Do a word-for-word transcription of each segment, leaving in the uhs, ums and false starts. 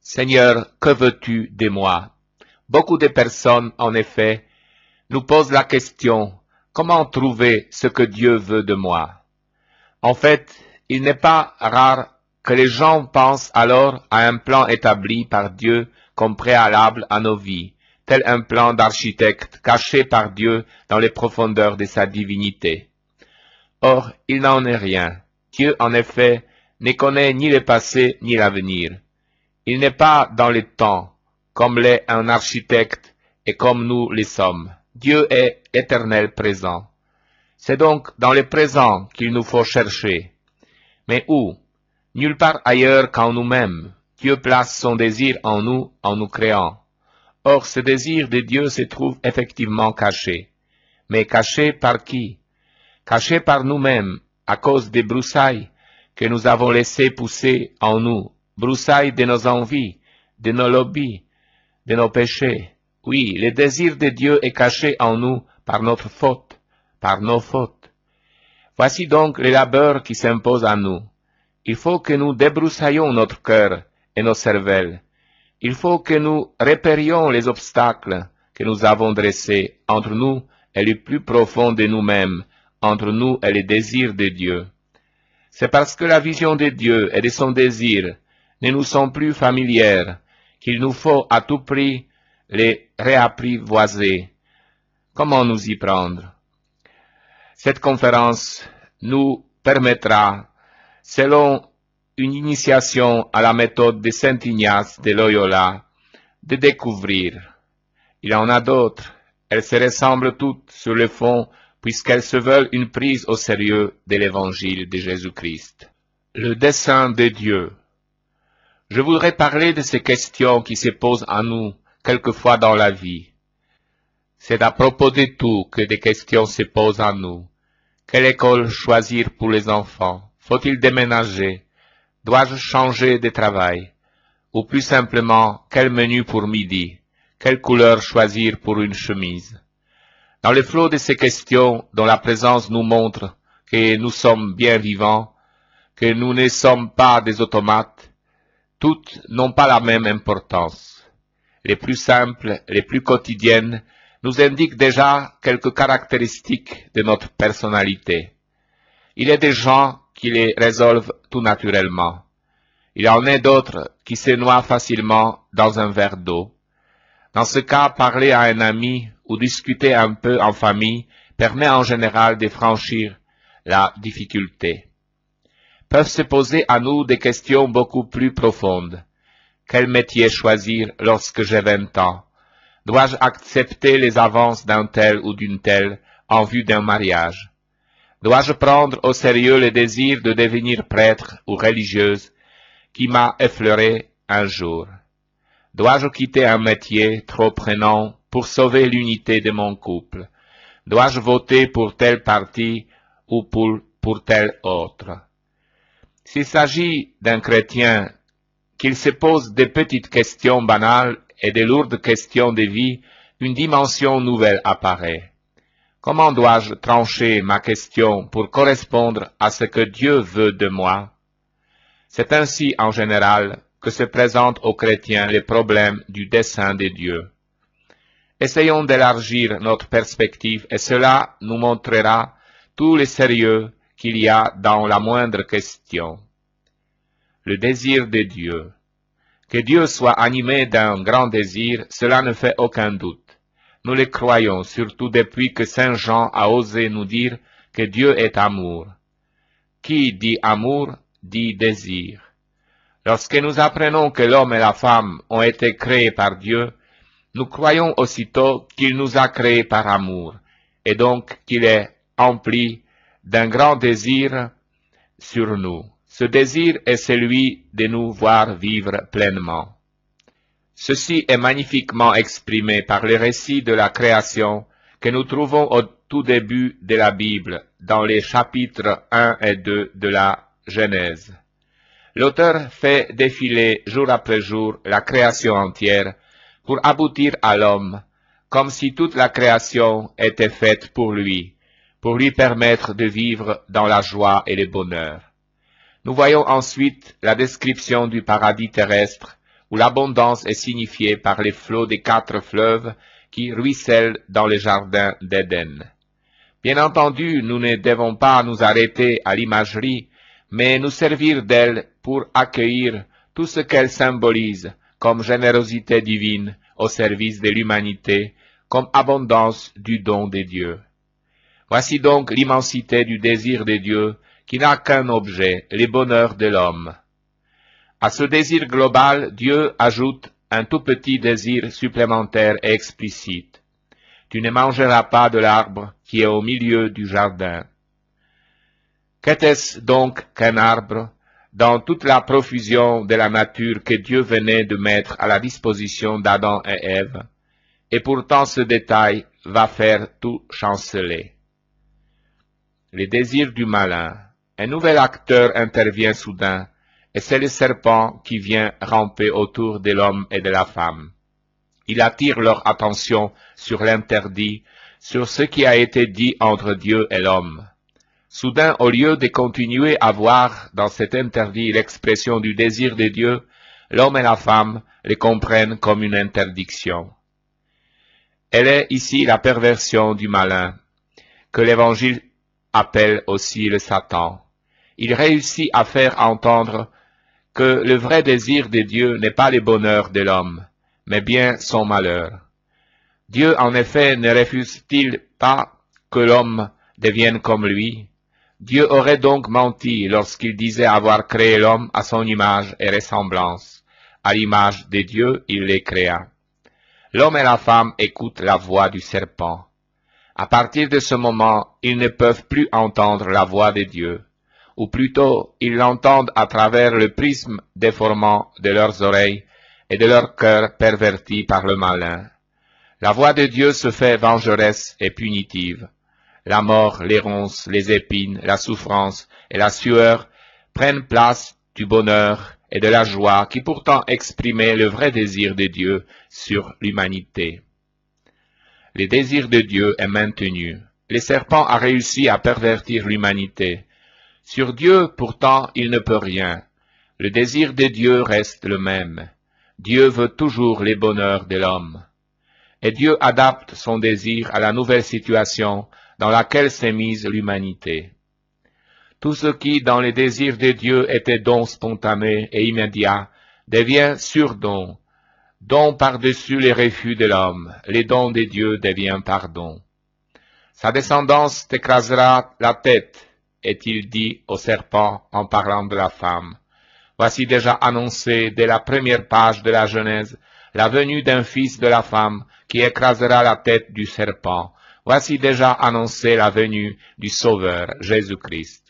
Seigneur, que veux-tu de moi? Beaucoup de personnes, en effet, nous posent la question, comment trouver ce que Dieu veut de moi? En fait, il n'est pas rare que les gens pensent alors à un plan établi par Dieu comme préalable à nos vies, tel un plan d'architecte caché par Dieu dans les profondeurs de sa divinité. Or, il n'en est rien. Dieu, en effet, ne connaît ni le passé ni l'avenir. Il n'est pas dans le temps, comme l'est un architecte et comme nous le sommes. Dieu est éternel présent. C'est donc dans le présent qu'il nous faut chercher. Mais où? Nulle part ailleurs qu'en nous-mêmes. Dieu place son désir en nous en nous créant. Or, ce désir de Dieu se trouve effectivement caché. Mais caché par qui? Caché par nous-mêmes, à cause des broussailles que nous avons laissées pousser en nous, broussailles de nos envies, de nos lobbies, de nos péchés. Oui, le désir de Dieu est caché en nous par notre faute, par nos fautes. Voici donc le labeur qui s'impose à nous. Il faut que nous débroussaillions notre cœur et nos cervelles. Il faut que nous répérions les obstacles que nous avons dressés entre nous et le plus profond de nous-mêmes, entre nous et le désir de Dieu. C'est parce que la vision de Dieu et de son désir ne nous sont plus familières qu'il nous faut à tout prix les réapprivoiser. Comment nous y prendre? Cette conférence nous permettra, selon une initiation à la méthode de Saint Ignace de Loyola, de découvrir. Il en a d'autres. Elles se ressemblent toutes sur le fond, puisqu'elles se veulent une prise au sérieux de l'Évangile de Jésus-Christ. Le dessein de Dieu. Je voudrais parler de ces questions qui se posent à nous quelquefois dans la vie. C'est à propos de tout que des questions se posent à nous. Quelle école choisir pour les enfants? Faut-il déménager? Dois-je changer de travail? Ou plus simplement, quel menu pour midi? Quelle couleur choisir pour une chemise? Dans le flot de ces questions dont la présence nous montre que nous sommes bien vivants, que nous ne sommes pas des automates, toutes n'ont pas la même importance. Les plus simples, les plus quotidiennes, nous indiquent déjà quelques caractéristiques de notre personnalité. Il y a des gens qui les résolvent tout naturellement. Il y en a d'autres qui se noient facilement dans un verre d'eau. Dans ce cas, parler à un ami ou discuter un peu en famille permet en général de franchir la difficulté. Peuvent se poser à nous des questions beaucoup plus profondes. Quel métier choisir lorsque j'ai vingt ans? Dois-je accepter les avances d'un tel ou d'une telle en vue d'un mariage? Dois-je prendre au sérieux le désir de devenir prêtre ou religieuse qui m'a effleuré un jour? Dois-je quitter un métier trop prenant pour sauver l'unité de mon couple? Dois-je voter pour tel parti ou pour, pour tel autre? S'il s'agit d'un chrétien, qu'il se pose des petites questions banales et des lourdes questions de vie, une dimension nouvelle apparaît. Comment dois-je trancher ma question pour correspondre à ce que Dieu veut de moi? C'est ainsi, en général, que se présentent aux chrétiens les problèmes du dessein de Dieu. Essayons d'élargir notre perspective et cela nous montrera tout le sérieux qu'il y a dans la moindre question. Le désir de Dieu. Que Dieu soit animé d'un grand désir, cela ne fait aucun doute. Nous le croyons, surtout depuis que Saint Jean a osé nous dire que Dieu est amour. Qui dit amour, dit désir. Lorsque nous apprenons que l'homme et la femme ont été créés par Dieu, nous croyons aussitôt qu'il nous a créés par amour, et donc qu'il est empli d'un grand désir sur nous. Ce désir est celui de nous voir vivre pleinement. Ceci est magnifiquement exprimé par le récit de la création que nous trouvons au tout début de la Bible, dans les chapitres un et deux de la Genèse. L'auteur fait défiler jour après jour la création entière pour aboutir à l'homme, comme si toute la création était faite pour lui, pour lui permettre de vivre dans la joie et le bonheur. Nous voyons ensuite la description du paradis terrestre, où l'abondance est signifiée par les flots des quatre fleuves qui ruissellent dans le jardin d'Éden. Bien entendu, nous ne devons pas nous arrêter à l'imagerie, mais nous servir d'elle pour accueillir tout ce qu'elle symbolise comme générosité divine au service de l'humanité, comme abondance du don de Dieu. Voici donc l'immensité du désir de Dieu qui n'a qu'un objet, le bonheur de l'homme. À ce désir global, Dieu ajoute un tout petit désir supplémentaire et explicite. Tu ne mangeras pas de l'arbre qui est au milieu du jardin. Qu'était-ce donc qu'un arbre dans toute la profusion de la nature que Dieu venait de mettre à la disposition d'Adam et Ève? Et pourtant ce détail va faire tout chanceler. Les désirs du malin. Un nouvel acteur intervient soudain, et c'est le serpent qui vient ramper autour de l'homme et de la femme. Il attire leur attention sur l'interdit, sur ce qui a été dit entre Dieu et l'homme. Soudain, au lieu de continuer à voir dans cet interdit l'expression du désir de Dieu, l'homme et la femme le comprennent comme une interdiction. Elle est ici la perversion du malin, que l'Évangile appelle aussi le Satan. Il réussit à faire entendre que le vrai désir de Dieu n'est pas le bonheur de l'homme, mais bien son malheur. Dieu, en effet, ne refuse-t-il pas que l'homme devienne comme lui? Dieu aurait donc menti lorsqu'il disait avoir créé l'homme à son image et ressemblance. À l'image de Dieu, il les créa. L'homme et la femme écoutent la voix du serpent. À partir de ce moment, ils ne peuvent plus entendre la voix de Dieu, ou plutôt, ils l'entendent à travers le prisme déformant de leurs oreilles et de leur cœur perverti par le malin. La voix de Dieu se fait vengeresse et punitive. La mort, les ronces, les épines, la souffrance et la sueur prennent place du bonheur et de la joie qui pourtant exprimaient le vrai désir de Dieu sur l'humanité. Le désir de Dieu est maintenu. Le serpent a réussi à pervertir l'humanité. Sur Dieu, pourtant, il ne peut rien. Le désir de Dieu reste le même. Dieu veut toujours les bonheurs de l'homme. Et Dieu adapte son désir à la nouvelle situation dans laquelle s'est mise l'humanité. Tout ce qui, dans les désirs de Dieu, était don spontané et immédiat, devient surdon. Don par-dessus les refus de l'homme, les dons de Dieu devient pardon. Sa descendance t'écrasera la tête, est-il dit au serpent en parlant de la femme. Voici déjà annoncé dès la première page de la Genèse la venue d'un fils de la femme qui écrasera la tête du serpent. Voici déjà annoncé la venue du Sauveur, Jésus-Christ.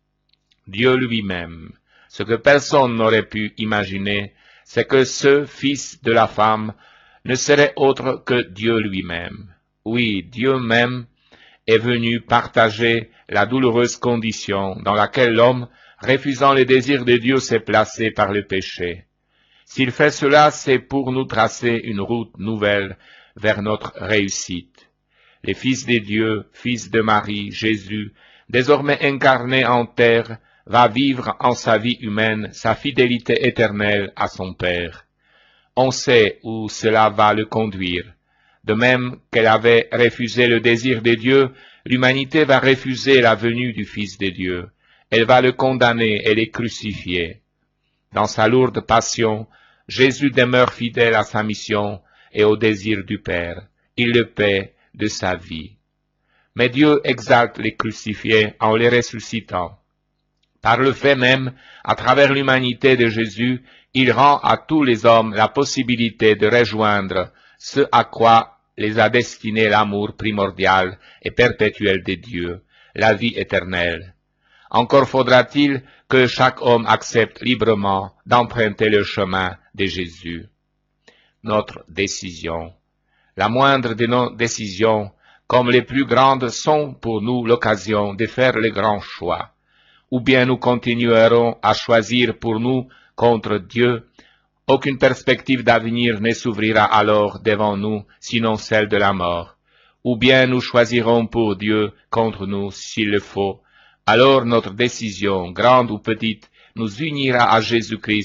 Dieu lui-même, ce que personne n'aurait pu imaginer, c'est que ce fils de la femme ne serait autre que Dieu lui-même. Oui, Dieu même est venu partager la douloureuse condition dans laquelle l'homme, refusant les désirs de Dieu, s'est placé par le péché. S'il fait cela, c'est pour nous tracer une route nouvelle vers notre réussite. Les fils de Dieu, fils de Marie, Jésus, désormais incarné en terre, va vivre en sa vie humaine sa fidélité éternelle à son Père. On sait où cela va le conduire. De même qu'elle avait refusé le désir de Dieu, l'humanité va refuser la venue du Fils de Dieu. Elle va le condamner et le crucifier. Dans sa lourde passion, Jésus demeure fidèle à sa mission et au désir du Père. Il le paie de sa vie. Mais Dieu exalte les crucifiés en les ressuscitant. Par le fait même, à travers l'humanité de Jésus, il rend à tous les hommes la possibilité de rejoindre ce à quoi les a destinés l'amour primordial et perpétuel de Dieu, la vie éternelle. Encore faudra-t-il que chaque homme accepte librement d'emprunter le chemin de Jésus. Notre décision. La moindre de nos décisions, comme les plus grandes, sont pour nous l'occasion de faire le grand choix. Ou bien nous continuerons à choisir pour nous contre Dieu. Aucune perspective d'avenir ne s'ouvrira alors devant nous, sinon celle de la mort. Ou bien nous choisirons pour Dieu contre nous, s'il le faut. Alors notre décision, grande ou petite, nous unira à Jésus-Christ,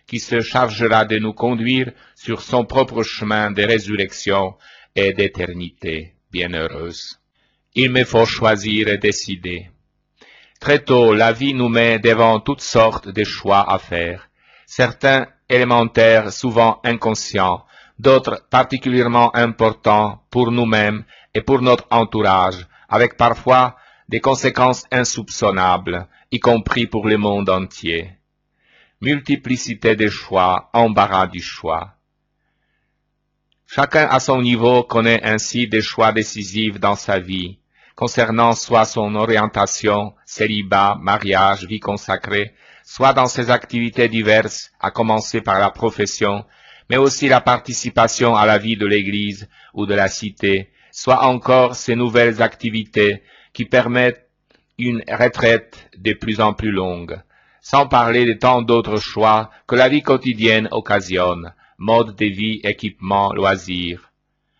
qui se chargera de nous conduire sur son propre chemin de résurrection et d'éternité bienheureuse. Il me faut choisir et décider. Très tôt, la vie nous met devant toutes sortes de choix à faire, certains élémentaires, souvent inconscients, d'autres particulièrement importants pour nous-mêmes et pour notre entourage, avec parfois des conséquences insoupçonnables, y compris pour le monde entier. Multiplicité des choix, embarras du choix. Chacun à son niveau connaît ainsi des choix décisifs dans sa vie, concernant soit son orientation, célibat, mariage, vie consacrée, soit dans ses activités diverses, à commencer par la profession, mais aussi la participation à la vie de l'Église ou de la cité, soit encore ces nouvelles activités qui permettent une retraite de plus en plus longue, sans parler de tant d'autres choix que la vie quotidienne occasionne, mode de vie, équipement, loisirs.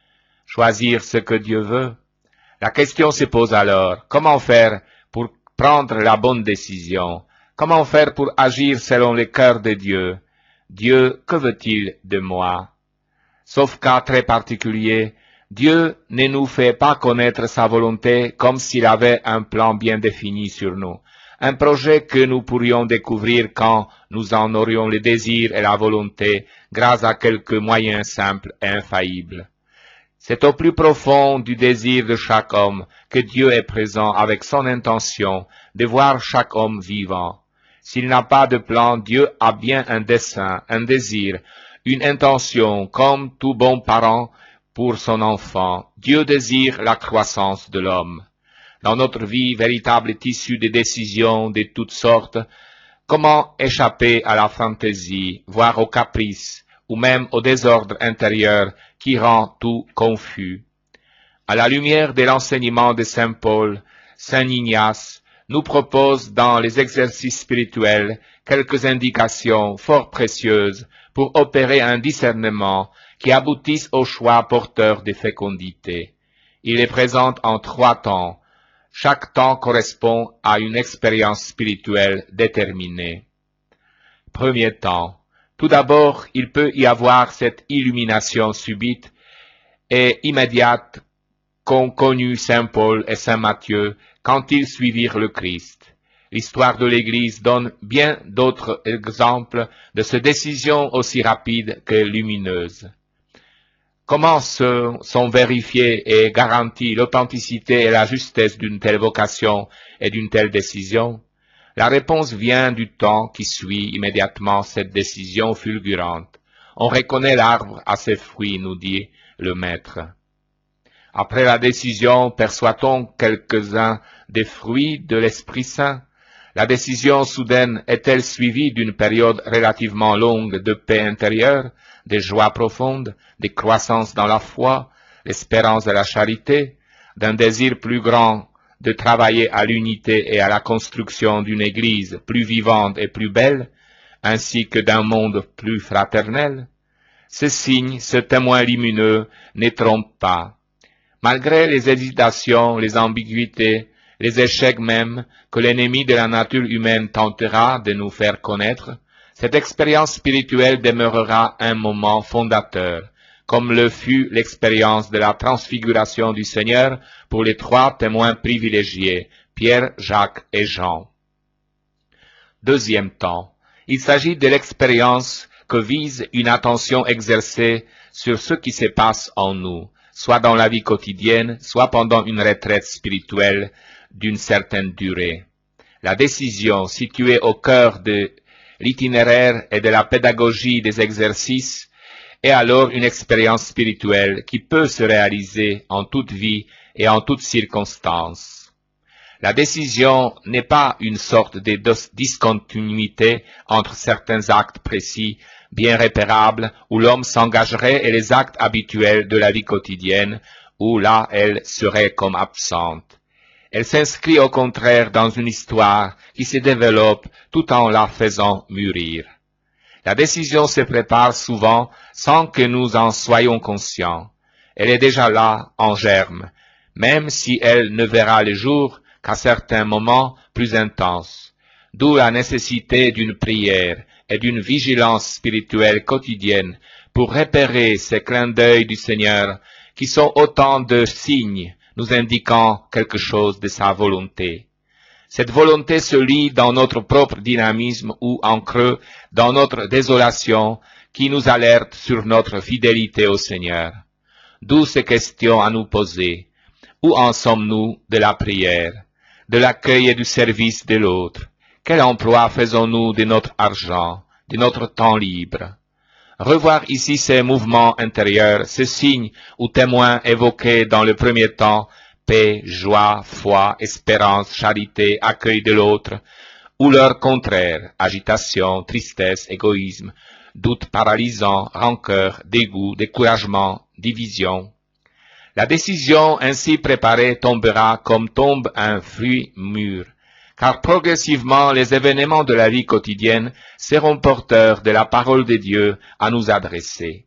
Choisir ce que Dieu veut? La question se pose alors, comment faire pour prendre la bonne décision? Comment faire pour agir selon le cœur de Dieu? Dieu, que veut-il de moi? Sauf cas très particulier, Dieu ne nous fait pas connaître sa volonté comme s'il avait un plan bien défini sur nous, un projet que nous pourrions découvrir quand nous en aurions le désir et la volonté grâce à quelques moyens simples et infaillibles. C'est au plus profond du désir de chaque homme que Dieu est présent avec son intention de voir chaque homme vivant. S'il n'a pas de plan, Dieu a bien un dessein, un désir, une intention, comme tout bon parent pour son enfant. Dieu désire la croissance de l'homme. Dans notre vie, véritable tissu de décisions de toutes sortes, comment échapper à la fantaisie, voire au caprice, ou même au désordre intérieur qui rend tout confus? À la lumière de l'enseignement de Saint Paul, Saint Ignace nous propose dans les exercices spirituels quelques indications fort précieuses pour opérer un discernement qui aboutisse au choix porteur de fécondité. Il les présente en trois temps. Chaque temps correspond à une expérience spirituelle déterminée. Premier temps. Tout d'abord, il peut y avoir cette illumination subite et immédiate qu'ont connue Saint Paul et Saint Matthieu quand ils suivirent le Christ. L'histoire de l'Église donne bien d'autres exemples de ces décisions aussi rapides que lumineuses. Comment se, sont vérifiées et garanties l'authenticité et la justesse d'une telle vocation et d'une telle décision? La réponse vient du temps qui suit immédiatement cette décision fulgurante. On reconnaît l'arbre à ses fruits, nous dit le Maître. Après la décision, perçoit-on quelques-uns des fruits de l'Esprit Saint? La décision soudaine est-elle suivie d'une période relativement longue de paix intérieure, de joie profonde, de croissance dans la foi, l'espérance et la charité, d'un désir plus grand de travailler à l'unité et à la construction d'une Église plus vivante et plus belle, ainsi que d'un monde plus fraternel? Ce signe, ce témoin lumineux, ne trompe pas. Malgré les hésitations, les ambiguïtés, les échecs même que l'ennemi de la nature humaine tentera de nous faire connaître, cette expérience spirituelle demeurera un moment fondateur, comme le fut l'expérience de la transfiguration du Seigneur pour les trois témoins privilégiés, Pierre, Jacques et Jean. Deuxième temps, il s'agit de l'expérience que vise une attention exercée sur ce qui se passe en nous, soit dans la vie quotidienne, soit pendant une retraite spirituelle d'une certaine durée. La décision située au cœur de l'itinéraire et de la pédagogie des exercices est alors une expérience spirituelle qui peut se réaliser en toute vie et en toutes circonstances. La décision n'est pas une sorte de discontinuité entre certains actes précis, bien repérables, où l'homme s'engagerait et les actes habituels de la vie quotidienne, où là elle serait comme absente. Elle s'inscrit au contraire dans une histoire qui se développe tout en la faisant mûrir. La décision se prépare souvent sans que nous en soyons conscients. Elle est déjà là, en germe, même si elle ne verra le jour qu'à certains moments plus intenses. D'où la nécessité d'une prière et d'une vigilance spirituelle quotidienne pour repérer ces clins d'œil du Seigneur qui sont autant de signes nous indiquant quelque chose de sa volonté. Cette volonté se lit dans notre propre dynamisme ou en creux dans notre désolation qui nous alerte sur notre fidélité au Seigneur. D'où ces questions à nous poser. Où en sommes-nous de la prière, de l'accueil et du service de l'autre? Quel emploi faisons-nous de notre argent, de notre temps libre? Revoir ici ces mouvements intérieurs, ces signes ou témoins évoqués dans le premier temps, paix, joie, foi, espérance, charité, accueil de l'autre, ou leur contraire, agitation, tristesse, égoïsme, doute paralysant, rancœur, dégoût, découragement, division. La décision ainsi préparée tombera comme tombe un fruit mûr, car progressivement les événements de la vie quotidienne seront porteurs de la parole de Dieu à nous adresser.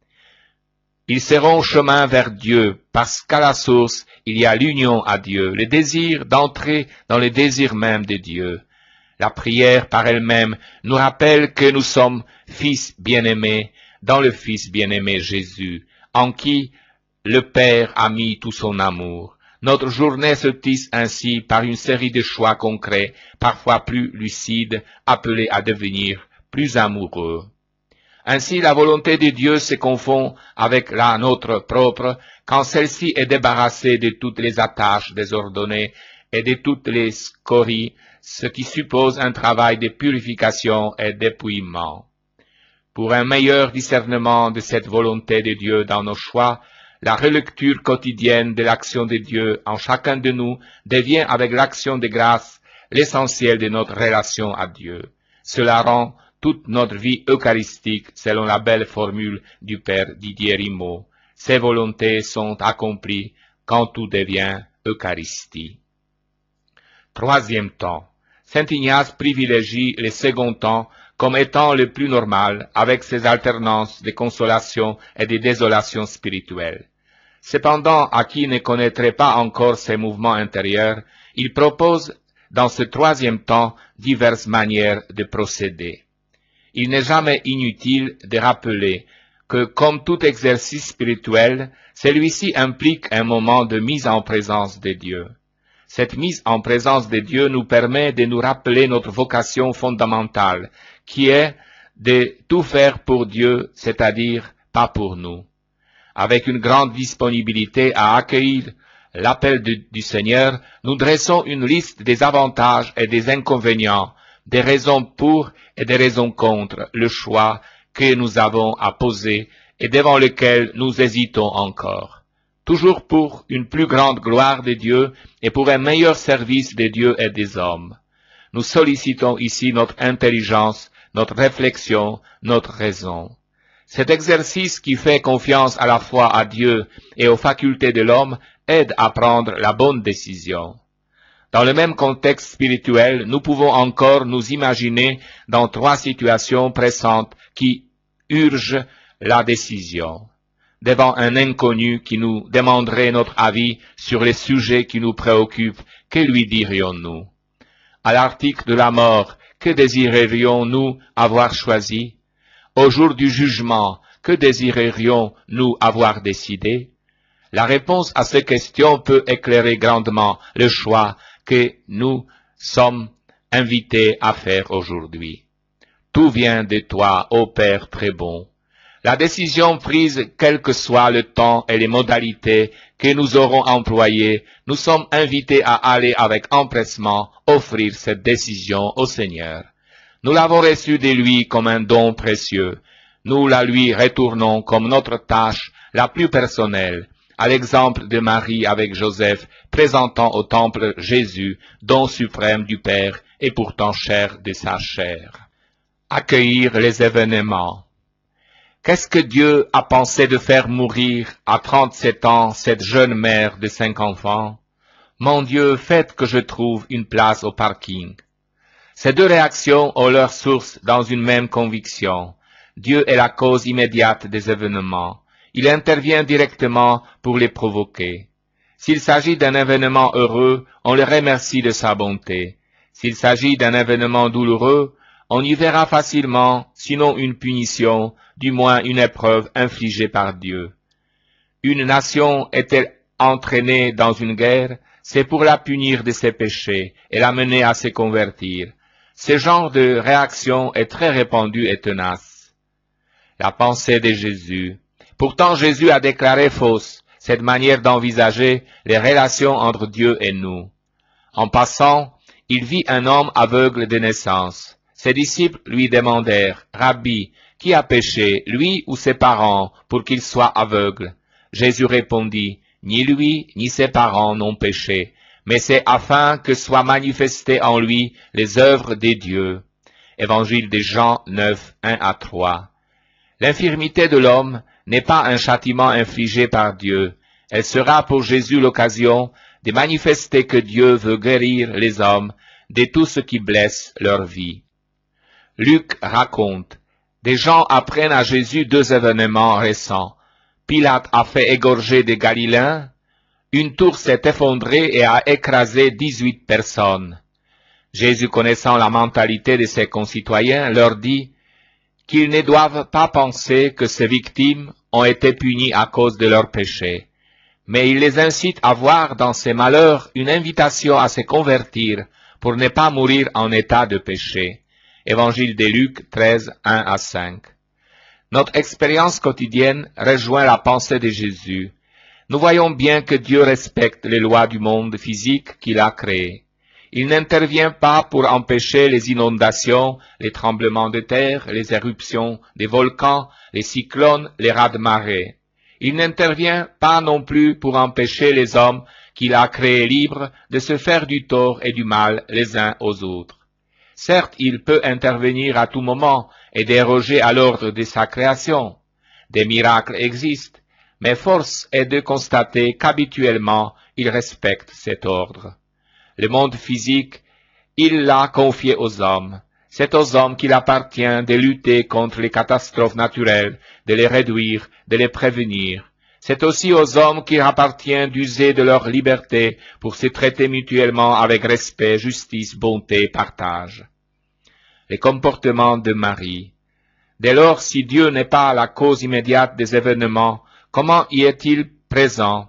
Ils seront chemin vers Dieu, parce qu'à la source, il y a l'union à Dieu, le désir d'entrer dans le désir même de Dieu. La prière par elle-même nous rappelle que nous sommes fils bien-aimés dans le Fils bien-aimé Jésus, en qui le Père a mis tout son amour. Notre journée se tisse ainsi par une série de choix concrets, parfois plus lucides, appelés à devenir plus amoureux. Ainsi, la volonté de Dieu se confond avec la nôtre propre quand celle-ci est débarrassée de toutes les attaches désordonnées et de toutes les scories, ce qui suppose un travail de purification et d'épouillement. Pour un meilleur discernement de cette volonté de Dieu dans nos choix, la relecture quotidienne de l'action de Dieu en chacun de nous devient avec l'action de grâce l'essentiel de notre relation à Dieu. Cela rend toute notre vie eucharistique selon la belle formule du Père Didier Rimaud. Ces volontés sont accomplies quand tout devient Eucharistie. Troisième temps. Saint Ignace privilégie le second temps comme étant le plus normal avec ses alternances de consolation et de désolation spirituelle. Cependant, à qui ne connaîtrait pas encore ces mouvements intérieurs, il propose dans ce troisième temps diverses manières de procéder. Il n'est jamais inutile de rappeler que, comme tout exercice spirituel, celui-ci implique un moment de mise en présence de Dieu. Cette mise en présence de Dieu nous permet de nous rappeler notre vocation fondamentale, qui est de tout faire pour Dieu, c'est-à-dire pas pour nous. Avec une grande disponibilité à accueillir l'appel du, du Seigneur, nous dressons une liste des avantages et des inconvénients, des raisons pour et des raisons contre le choix que nous avons à poser et devant lequel nous hésitons encore. Toujours pour une plus grande gloire de Dieu et pour un meilleur service de Dieu et des hommes. Nous sollicitons ici notre intelligence, notre réflexion, notre raison. Cet exercice qui fait confiance à la fois à Dieu et aux facultés de l'homme aide à prendre la bonne décision. Dans le même contexte spirituel, nous pouvons encore nous imaginer dans trois situations pressantes qui urgent la décision. Devant un inconnu qui nous demanderait notre avis sur les sujets qui nous préoccupent, que lui dirions-nous? À l'article de la mort, que désirerions-nous avoir choisi? Au jour du jugement, que désirerions-nous avoir décidé? La réponse à ces questions peut éclairer grandement le choix que nous sommes invités à faire aujourd'hui. Tout vient de toi, ô Père très bon. La décision prise, quel que soit le temps et les modalités que nous aurons employées, nous sommes invités à aller avec empressement offrir cette décision au Seigneur. Nous l'avons reçue de lui comme un don précieux. Nous la lui retournons comme notre tâche la plus personnelle, à l'exemple de Marie avec Joseph, présentant au temple Jésus, don suprême du Père et pourtant chair de sa chair. Accueillir les événements. Qu'est-ce que Dieu a pensé de faire mourir à trente-sept ans cette jeune mère de cinq enfants? Mon Dieu, faites que je trouve une place au parking. Ces deux réactions ont leur source dans une même conviction. Dieu est la cause immédiate des événements. Il intervient directement pour les provoquer. S'il s'agit d'un événement heureux, on le remercie de sa bonté. S'il s'agit d'un événement douloureux, on y verra facilement, sinon une punition, du moins une épreuve infligée par Dieu. Une nation est-elle entraînée dans une guerre, c'est pour la punir de ses péchés et la mener à se convertir. Ce genre de réaction est très répandu et tenace. La pensée de Jésus. Pourtant Jésus a déclaré fausse cette manière d'envisager les relations entre Dieu et nous. En passant, il vit un homme aveugle de naissance. Ses disciples lui demandèrent, « Rabbi, qui a péché, lui ou ses parents, pour qu'il soit aveugle ?» Jésus répondit, « Ni lui, ni ses parents n'ont péché, mais c'est afin que soient manifestées en lui les œuvres des dieux. » Évangile de Jean neuf, un à trois. L'infirmité de l'homme n'est pas un châtiment infligé par Dieu. Elle sera pour Jésus l'occasion de manifester que Dieu veut guérir les hommes de tout ce qui blesse leur vie. Luc raconte, des gens apprennent à Jésus deux événements récents. Pilate a fait égorger des Galiléens, une tour s'est effondrée et a écrasé dix-huit personnes. Jésus, connaissant la mentalité de ses concitoyens, leur dit qu'ils ne doivent pas penser que ces victimes ont été punies à cause de leurs péchés, mais il les incite à voir dans ces malheurs une invitation à se convertir pour ne pas mourir en état de péché. Évangile de Luc treize, un à cinq. Notre expérience quotidienne rejoint la pensée de Jésus. Nous voyons bien que Dieu respecte les lois du monde physique qu'il a créé. Il n'intervient pas pour empêcher les inondations, les tremblements de terre, les éruptions des volcans, les cyclones, les raz-de-marée. Il n'intervient pas non plus pour empêcher les hommes qu'il a créés libres de se faire du tort et du mal les uns aux autres. Certes, il peut intervenir à tout moment et déroger à l'ordre de sa création. Des miracles existent, mais force est de constater qu'habituellement il respecte cet ordre. Le monde physique, il l'a confié aux hommes. C'est aux hommes qu'il appartient de lutter contre les catastrophes naturelles, de les réduire, de les prévenir. C'est aussi aux hommes qu'il appartient d'user de leur liberté pour se traiter mutuellement avec respect, justice, bonté, partage. Les comportements de Marie. Dès lors, si Dieu n'est pas la cause immédiate des événements, comment y est-il présent?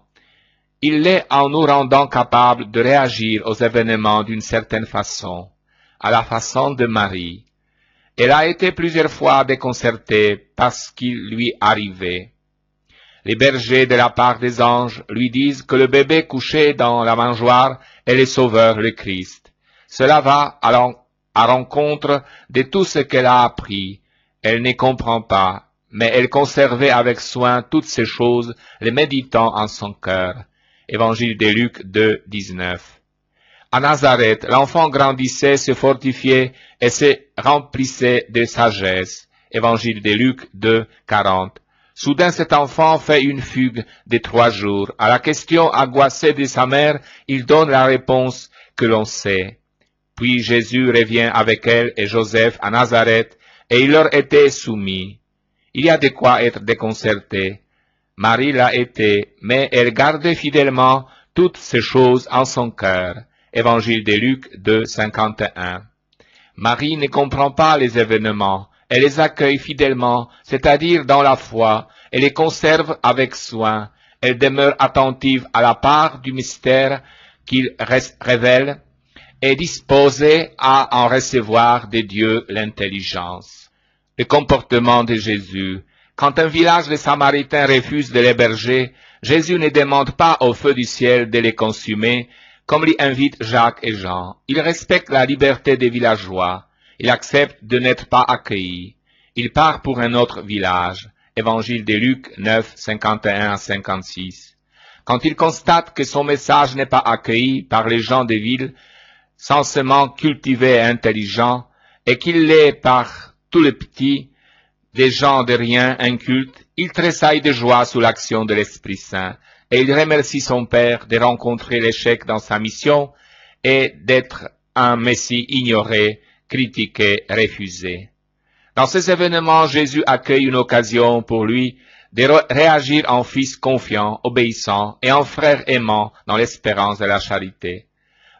Il l'est en nous rendant capables de réagir aux événements d'une certaine façon, à la façon de Marie. Elle a été plusieurs fois déconcertée par ce qui lui arrivait. Les bergers de la part des anges lui disent que le bébé couché dans la mangeoire est le Sauveur, le Christ. Cela va à l'encontre de tout ce qu'elle a appris. Elle ne comprend pas, mais elle conservait avec soin toutes ces choses, les méditant en son cœur. Évangile de Luc deux, dix-neuf. À Nazareth, l'enfant grandissait, se fortifiait et se remplissait de sagesse. Évangile de Luc deux, quarante. Soudain cet enfant fait une fugue de trois jours. À la question angoissée de sa mère, il donne la réponse que l'on sait. Puis Jésus revient avec elle et Joseph à Nazareth, et il leur était soumis. Il y a de quoi être déconcerté. Marie l'a été, mais elle gardait fidèlement toutes ces choses en son cœur. Évangile de Luc deux, cinquante et un. Marie ne comprend pas les événements, elle les accueille fidèlement, c'est-à-dire dans la foi, elle les conserve avec soin, elle demeure attentive à la part du mystère qu'il révèle et disposée à en recevoir de Dieu l'intelligence. Le comportement de Jésus. Quand un village de Samaritains refuse de l'héberger, Jésus ne demande pas au feu du ciel de les consumer, comme l'y invitent Jacques et Jean. Il respecte la liberté des villageois. Il accepte de n'être pas accueilli. Il part pour un autre village. Évangile de Luc neuf, cinquante et un à cinquante-six. Quand il constate que son message n'est pas accueilli par les gens des villes, censément cultivés et intelligents, et qu'il l'est par tous les petits, des gens de rien incultes, il tressaille de joie sous l'action de l'Esprit Saint, et il remercie son Père de rencontrer l'échec dans sa mission et d'être un Messie ignoré, critiqué, refusé. Dans ces événements, Jésus accueille une occasion pour lui de réagir en fils confiant, obéissant et en frère aimant dans l'espérance de la charité.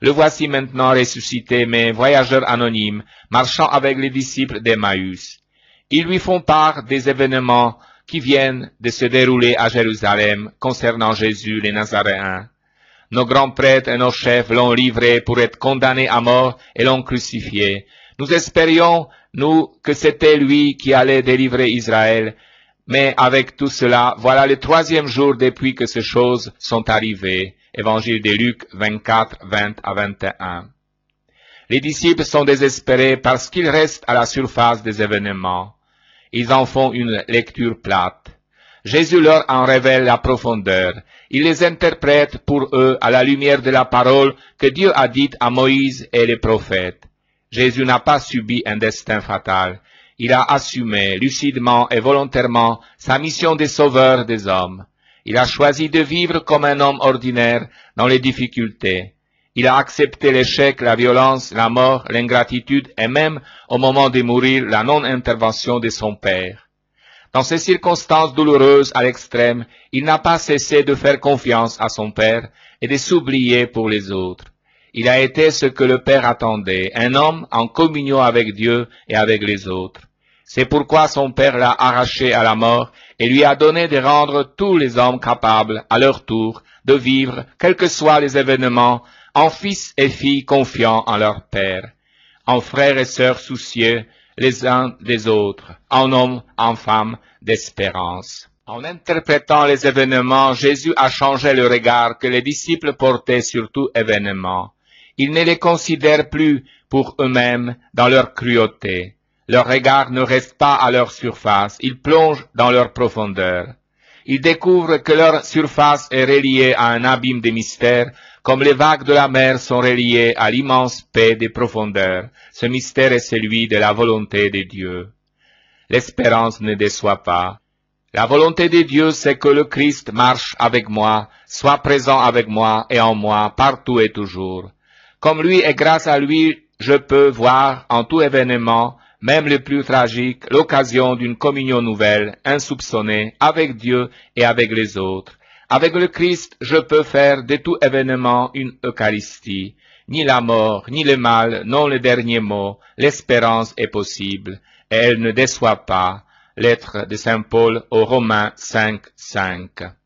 Le voici maintenant ressuscité, mais voyageur anonyme, marchant avec les disciples d'Emmaüs. Ils lui font part des événements qui viennent de se dérouler à Jérusalem concernant Jésus les Nazaréens. Nos grands prêtres et nos chefs l'ont livré pour être condamné à mort et l'ont crucifié. Nous espérions, nous, que c'était lui qui allait délivrer Israël, mais avec tout cela, voilà le troisième jour depuis que ces choses sont arrivées. Évangile de Luc vingt-quatre, vingt à vingt et un. Les disciples sont désespérés parce qu'ils restent à la surface des événements. Ils en font une lecture plate. Jésus leur en révèle la profondeur. Il les interprète pour eux à la lumière de la parole que Dieu a dite à Moïse et les prophètes. Jésus n'a pas subi un destin fatal. Il a assumé lucidement et volontairement sa mission de sauveur des hommes. Il a choisi de vivre comme un homme ordinaire dans les difficultés. Il a accepté l'échec, la violence, la mort, l'ingratitude et même, au moment de mourir, la non-intervention de son Père. Dans ces circonstances douloureuses à l'extrême, il n'a pas cessé de faire confiance à son Père et de s'oublier pour les autres. Il a été ce que le Père attendait, un homme en communion avec Dieu et avec les autres. C'est pourquoi son Père l'a arraché à la mort et lui a donné de rendre tous les hommes capables, à leur tour, de vivre, quels que soient les événements, en fils et filles confiants en leur Père, en frères et sœurs soucieux les uns des autres, en hommes, en femmes d'espérance. En interprétant les événements, Jésus a changé le regard que les disciples portaient sur tout événement. Ils ne les considèrent plus pour eux-mêmes dans leur cruauté. Leur regard ne reste pas à leur surface, ils plongent dans leur profondeur. Ils découvrent que leur surface est reliée à un abîme de mystères, comme les vagues de la mer sont reliées à l'immense paix des profondeurs. Ce mystère est celui de la volonté de Dieu. L'espérance ne déçoit pas. La volonté de Dieu, c'est que le Christ marche avec moi, soit présent avec moi et en moi, partout et toujours. Comme lui et grâce à lui, je peux voir en tout événement, même le plus tragique, l'occasion d'une communion nouvelle, insoupçonnée, avec Dieu et avec les autres. Avec le Christ, je peux faire de tout événement une Eucharistie. Ni la mort, ni le mal n'ont le dernier mot, l'espérance est possible, et elle ne déçoit pas. Lettre de Saint Paul aux Romains cinq, cinq.